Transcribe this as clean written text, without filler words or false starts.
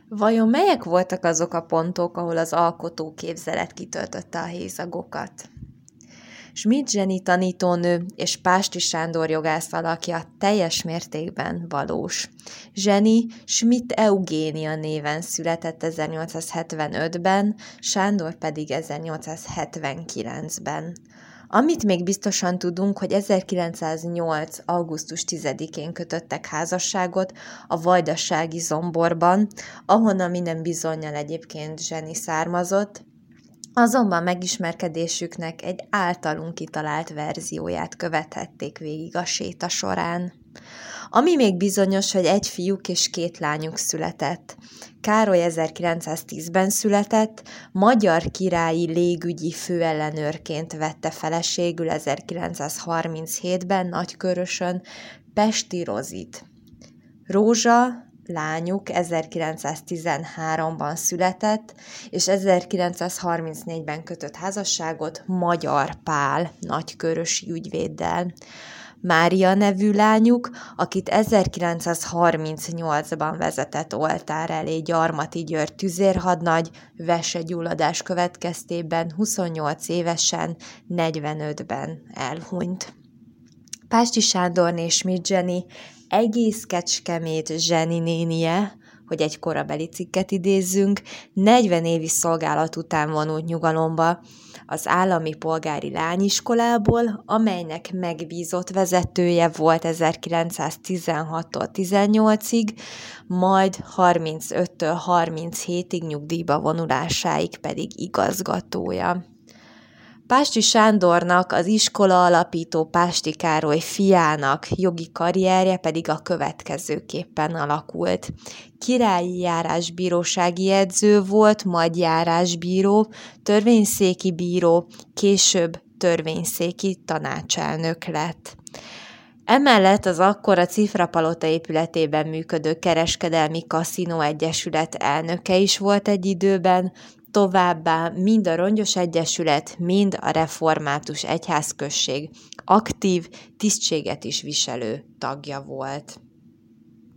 Vajon melyek voltak azok a pontok, ahol az alkotó képzelet kitöltötte a hézagokat? Schmidt Jenny tanítónő és Pásti Sándor jogász alakja teljes mértékben valós. Jenny Schmidt Eugénia néven született 1875-ben, Sándor pedig 1879-ben. Amit még biztosan tudunk, hogy 1908. augusztus 10-én kötöttek házasságot a vajdasági Zomborban, ahonnan minden bizonnyal egyébként Jenny származott, azonban megismerkedésüknek egy általunk kitalált verzióját követhették végig a séta során. Ami még bizonyos, hogy egy fiúk és 2 lányuk született. Károly 1910-ben született, magyar királyi légügyi főellenőrként vette feleségül 1937-ben Nagykörösön Pesti Rozit. Rózsa, lányuk 1913-ban született, és 1934-ben kötött házasságot Magyar Pál nagykörösi ügyvéddel. Mária nevű lányuk, akit 1938-ban vezetett oltár elé Gyarmati György tüzérhadnagy, vesegyulladás következtében 28 évesen, 45-ben elhunyt. Pásti Sándorné Schmidt Jenny egész Kecskemét Jenny nénie, hogy egy korabeli cikket idézzünk, 40 évi szolgálat után vonult nyugalomba az állami polgári lányiskolából, amelynek megbízott vezetője volt 1916-tól 18-ig, majd 35-től 37-ig nyugdíjba vonulásáig pedig igazgatója. Pásti Sándornak, az iskola alapító Pásti Károly fiának jogi karrierje pedig a következőképpen alakult. Királyi járásbírósági jegyző volt, majd járásbíró, törvényszéki bíró, később törvényszéki tanácselnök lett. Emellett az akkor a Cifrapalota épületében működő Kereskedelmi Kaszinó Egyesület elnöke is volt egy időben, továbbá mind a Rongyos Egyesület, mind a Református Egyházközség aktív, tisztséget is viselő tagja volt.